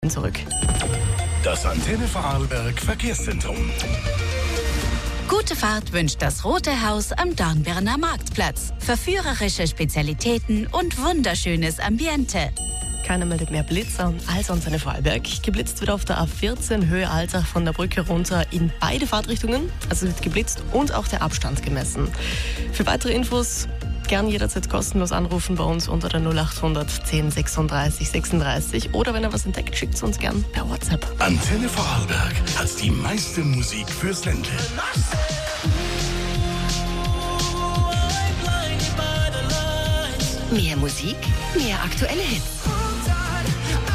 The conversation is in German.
zurück. Das Antenne Vorarlberg Verkehrszentrum. Gute Fahrt wünscht das Rote Haus am Dornbirner Marktplatz. Verführerische Spezialitäten und wunderschönes Ambiente. Keiner meldet mehr Blitzer als Antenne Vorarlberg. Geblitzt wird auf der A14 Höhe Altach von der Brücke runter in beide Fahrtrichtungen. Also wird geblitzt und auch der Abstand gemessen. Für weitere Infos gern jederzeit kostenlos anrufen bei uns unter der 0800 10 36 36 oder wenn ihr was entdeckt, schickt es uns gern per WhatsApp. Antenne Vorarlberg hat die meiste Musik fürs Ländle. Mehr Musik, mehr aktuelle Hits.